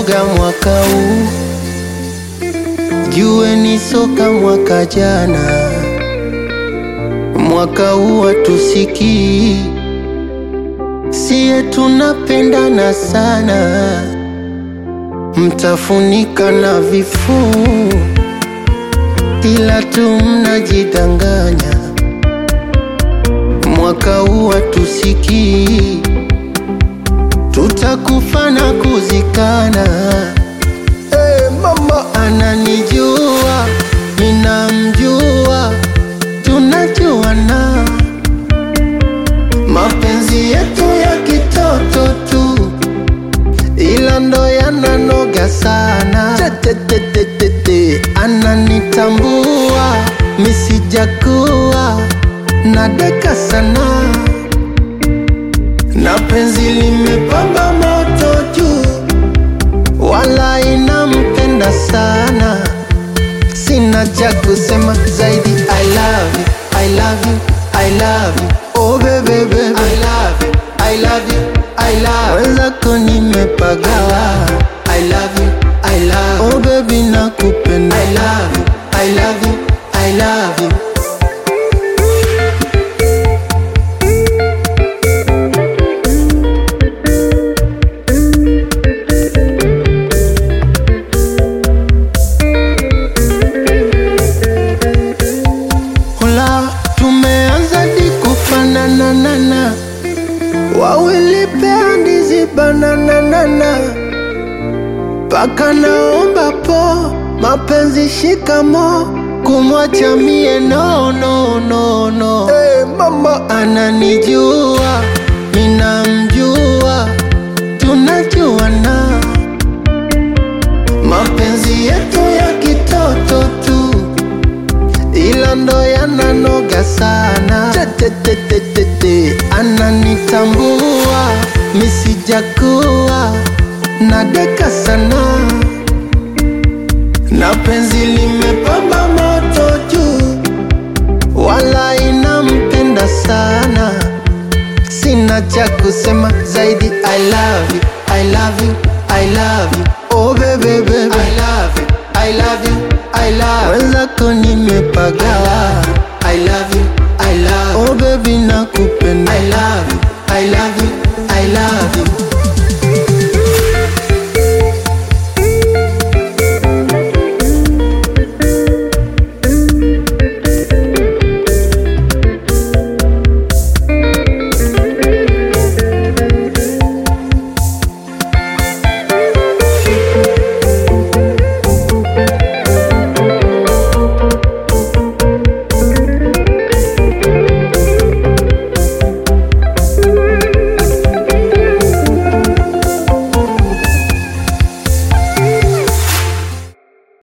noga mwaka huu, jue ni soka mwaka jana. Mwaka huu hatusikii, siye tunapendana sana, mtafunika na vifuu, ila tu mnajidanganya. Mwaka huu hatusikii, tutakufa na kuzikana. Mama ananijua, minamjua, tunajuana. Mapenzi yetu ya kitoto tu, ila ndo yananoga sana. Ananitambua, misijakuwa nadeka sana, na penzi limepamba moto juu, wala inampenda sana. Sina cha kusema zaidi, I love you, I love you, I love you. Oh baby, baby, I love you, I love you, I love you. Wenzako nimepagawa, I love you, I love you. Oh baby nakupenda, I love you, I love you, I love you. Tumeanza di kufanana nana, wawili pea ndizi banana nana, paka naomba po mapenzi shikamo, kumwacha mie no no no no. Mama ananijua, minamjua, tunajuana. Mapenzi yetu ya kitoto tu, ila ndo yananoga sana. Ananitambua, misijakuwa nadeka sana, na penzi limepamba moto juu, wala inampenda sana. Sina cha kusema zaidi, I love you, I love you.